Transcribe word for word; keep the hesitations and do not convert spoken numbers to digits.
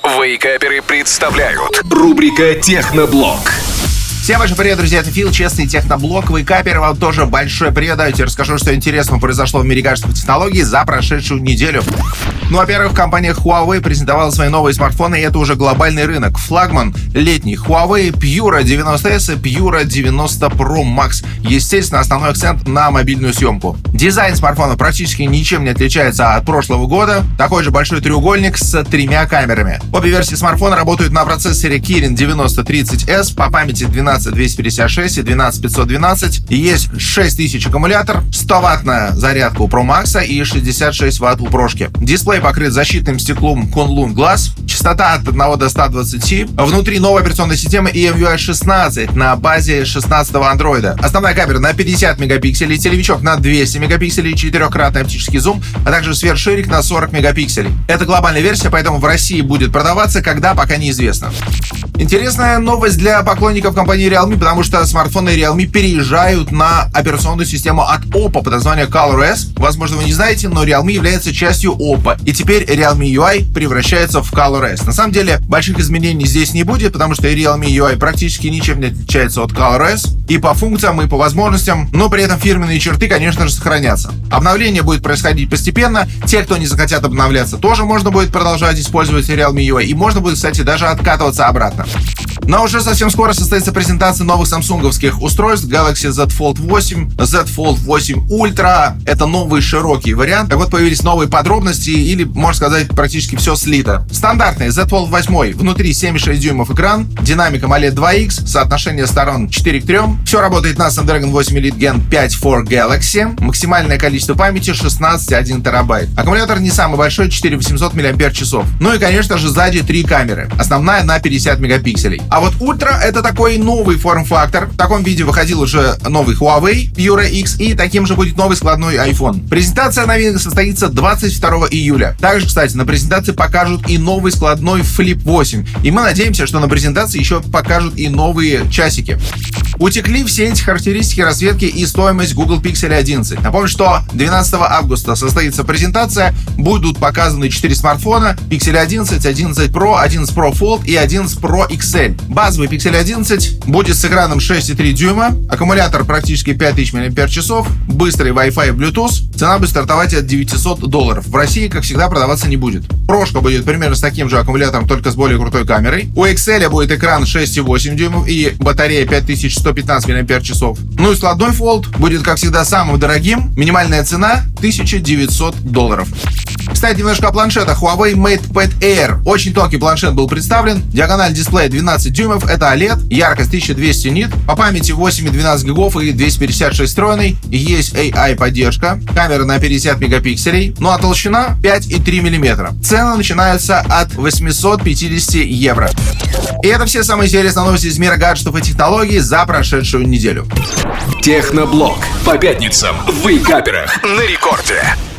Вейкаперы представляют. Рубрика «Техноблог». Всем большой привет, друзья, это Фил, честный техноблог, Вейкапер. Вам тоже большой привет. Давайте расскажу, что интересного произошло в мире гаджетов и технологий за прошедшую неделю. Ну, во-первых, компания Huawei презентовала свои новые смартфоны, и это уже глобальный рынок. Флагман летний Huawei Pura девяносто эс и Pura девяносто Pro Max. Естественно, основной акцент на мобильную съемку. Дизайн смартфона практически ничем не отличается от прошлого года. Такой же большой треугольник с тремя камерами. Обе версии смартфона работают на процессоре Kirin девяносто тридцать эс по памяти двенадцать двести пятьдесят шесть и двенадцать пятьсот двенадцать. Есть шесть тысяч аккумулятор, сто ваттная зарядка у Pro Max и шестьдесят шесть ватт у Прошки. Дисплей покрыт защитным стеклом Kunlun Glass. Частота от одного до ста двадцати. Внутри новая операционная система и эм ю ай шестнадцать на базе шестнадцатого андроида. Основная камера на пятьдесят мегапикселей, телевичок на двести мегапикселей, четырехкратный оптический зум, а также сверхширик на сорок мегапикселей. Это глобальная версия, поэтому в России будет продаваться, когда, пока неизвестно. Интересная новость для поклонников компании Realme, потому что смартфоны Realme переезжают на операционную систему от Oppo под названием ColorOS. Возможно, вы не знаете, но Realme является частью Oppo. И теперь Realme ю ай превращается в ColorOS. На самом деле, больших изменений здесь не будет, потому что Realme ю ай практически ничем не отличается от ColorOS. И по функциям, и по возможностям, но при этом фирменные черты, конечно же, сохранятся. Обновление будет происходить постепенно. Те, кто не захотят обновляться, тоже можно будет продолжать использовать Realme ю ай. И можно будет, кстати, даже откатываться обратно. Но уже совсем скоро состоится презентация новых самсунговских устройств Galaxy Z Fold восемь, Z Fold восемь Ultra. Это новый широкий вариант. Так вот, появились новые подробности или, можно сказать, практически все слито. Стандартный Z Fold восемь. Внутри семь и шесть дюймов экран, динамика AMOLED два икс, соотношение сторон четыре к трем. Все работает на Snapdragon восемь Elite Gen пять фор Galaxy. Максимальное количество памяти шестнадцать целых одна десятая терабайт. Аккумулятор не самый большой, четыре тысячи восемьсот мАч. Ну и, конечно же, сзади три камеры. Основная на пятьдесят мегапикселей. А вот Ultra — это такой новый форм-фактор. В таком виде выходил уже новый Huawei Pura X, и таким же будет новый складной iPhone. Презентация новинок состоится двадцать второго июля. Также, кстати, на презентации покажут и новый складной Flip восемь. И мы надеемся, что на презентации еще покажут и новые часики. Утекли все эти характеристики разведки и стоимость Google Pixel одиннадцать. Напомню, что двенадцатого августа состоится презентация. Будут показаны четыре смартфона: Pixel одиннадцать, одиннадцать Pro, одиннадцать Pro Fold и одиннадцать Pro икс эль. Базовый Pixel одиннадцать будет с экраном шесть и три дюйма, аккумулятор практически пять тысяч мАч, быстрый Wi-Fi и Bluetooth. Цена будет стартовать от девятисот долларов. В России, как всегда, продаваться не будет. Прошка будет примерно с таким же аккумулятором, только с более крутой камерой. У икс эль будет экран шесть и восемь дюймов и батарея пять тысяч сто пятнадцать мАч. Ну и складной Fold будет, как всегда, самым дорогим. Минимальная цена тысяча девятьсот долларов. Кстати, немножко о планшетах. Huawei MatePad Air. Очень тонкий планшет был представлен. Диагональ дисплея двенадцать дюймов. Это о лед. Яркость тысяча двести нит. По памяти восемь и двенадцать гигов и двести пятьдесят шесть встроенный. Есть эй ай поддержка. Камера на пятьдесят мегапикселей. Ну а толщина пять и три миллиметра. Цены начинаются от восемьсот пятьдесят евро. И это все самые интересные новости из мира гаджетов и технологий за прошедшую неделю. Техноблог. По пятницам в Вейкаперах на рекорде.